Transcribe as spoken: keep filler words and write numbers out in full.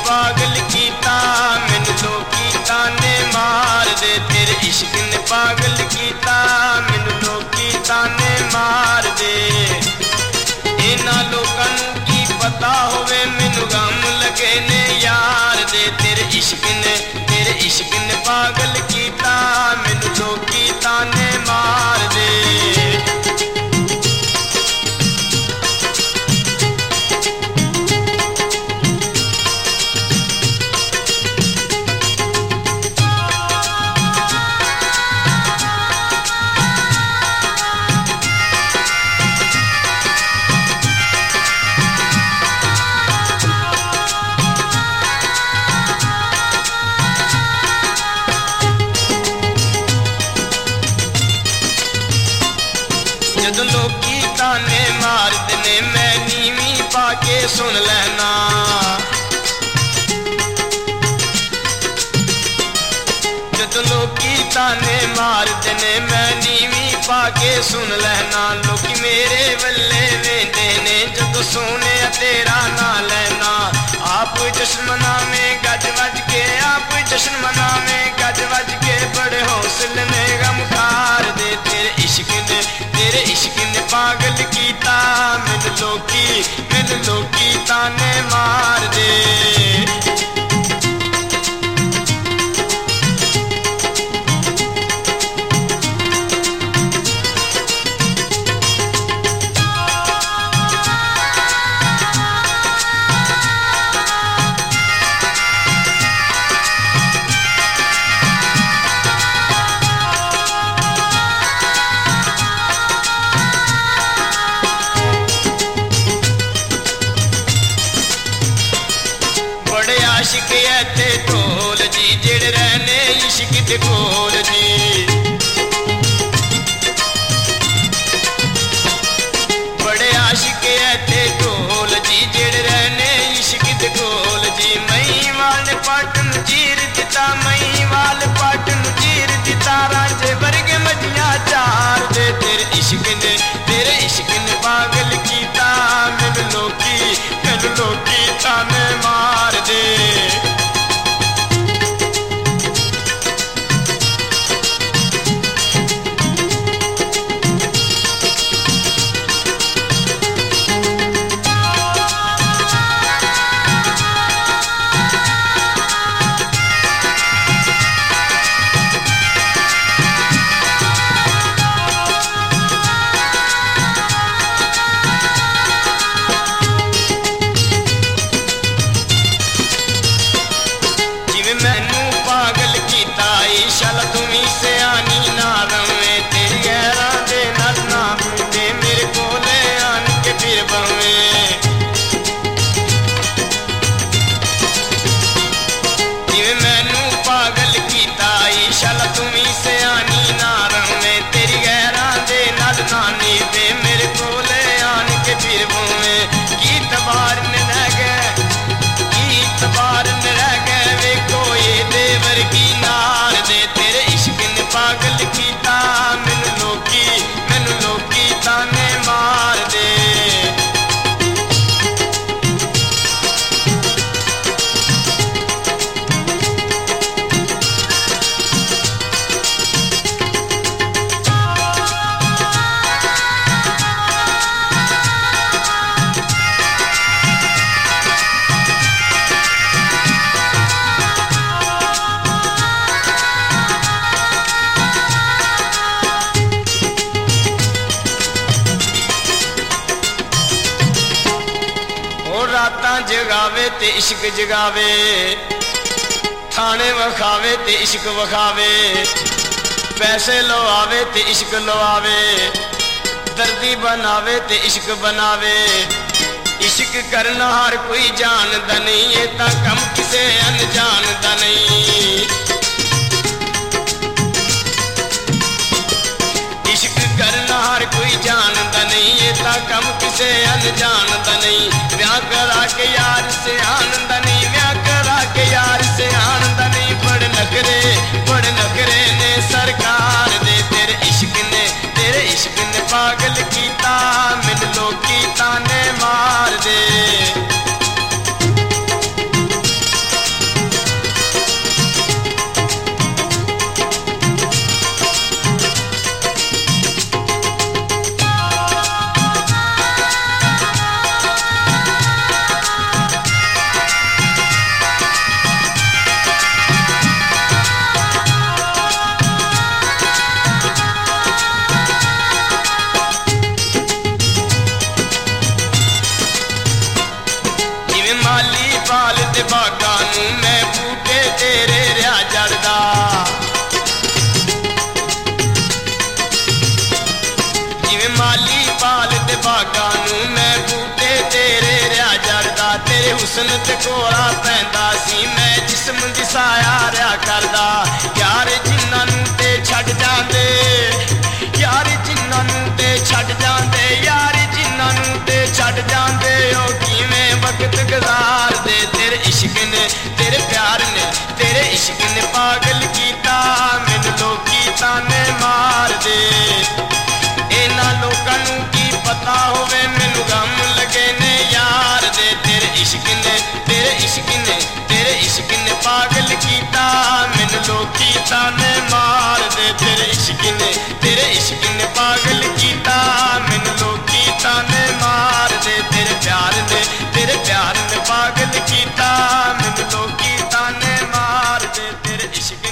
पागल कीता मैनू लोकी ताने मार दे। तेरे इश्क ने पागल कीता मैनू लोकी ताने मार दे। इन्हां लोकां नूं की पता होवे मैनू गम लगे ने यार दे। तेरे इश्क ने तेरे इश्क ने पागल कीता मैनू लोकी ताने मार दे। जदों लोकी ताने मारदे ने मैं नीवीं पाके सुन लैना। जदों लोकी ताने मारदे ने मैं नीवीं पाके सुन लैना। लोकी मेरे वल्ले वेंदे ने जदों सोने तेरा ना लैना। आप जश्न मनावे गज वज के आप जश्न मनावे गज वज के बड़े हौसले ने गमखार दे। तेरे इश्क ने तेरे इश्क ने पागल कीता मैनू लोकी मैनू लोकी ताने मार दे। आशिक ऐथे ढोल जी जेड़े रहने इश्क दे कोल जी। बड़े आशिक ऐथे ढोल जी जेड़े रहने इश्क दे कोल जी। मई वाल पाटन चीर दिता मई वाल पाटन चीर दिता रांझे वर्गे मजियां चार दे। तेरे इश्क ने तेरे इश्क ने पागल कीता मैनू लोकी मैनू लोकी ताने मार दे। मैनू पागल कीता ईशाला तुम्ही से आनी ना रवे। तेरी गैरां दे नाल ना मिलदे मेरे कोले आन के फिर बवे। जिवें मैनू पागल कीता ईशाला तुम्ही से आनी ना रवे। तेरी गैरां दे नाल ना मिलदे मेरे कोले आन के फिर बवे। की तबार न रह गए की तबार न रह गए देवर की नार दे। तेरे इश्क ने पागल कीता मैनू लोकी मैनू लोकी ताने मार दे। रातां जगावे ते इश्क जगावे थाने वखावे ते इश्क वखावे। पैसे लवावे ते इश्क लवावे दर्दी बनावे ते इश्क बनावे। इश्क करना हर कोई जानदा नहीं ये तां कम किसे अनजान दा नहीं। इश्क करना हर कोई जानदा नहीं ये तां कम किसे अनजान दा नहीं। ब्याह करा के यार से आनंद नहीं ब्याह करा के यार से आनंद नहीं। बड़ नखरे बड़ नखरे ने सरकार दे। तेरे इश्क ने तेरे इश्क ने पागल कीता मैनू लोकी ताने मार दे। माली पाल ते बागां नूं मैं बूटे तेरे रिहा जड़दा जिवें माली पाल ते बागां नूं मैं बूटे तेरे रिहा जड़दा तेरे हुस्न ते कोला पैंदा सी मैं जिस्म दी साया रिहा करदा यार जिन्हां नूं ते छड्ड जांदे यार जिन्हां नूं ते छड्ड जांदे यार जिन्हां नूं ते छड्ड जांदे ओ किवें वक्त गुजार दे तेरे इश्क ने तेरे प्यार ने तेरे इश्क ने पागल कीता मैनू लोकी ताने मार दे इन्हां लोकां नूं की पता होवे मैनू गम लगे ने यार दे तेरे इश्क ने तेरे इश्क ने तेरे इश्क ने पागल कीता मैनू लोकी ताने मार दे तेरे इश्क ने तेरे इश्क ने पागल कीता मैनू लोकी ताने मार दे तेरे प्यार ने तेरे प्यार ने पागल कीता मैनू लोकी ताने मार दे तेरे इश्क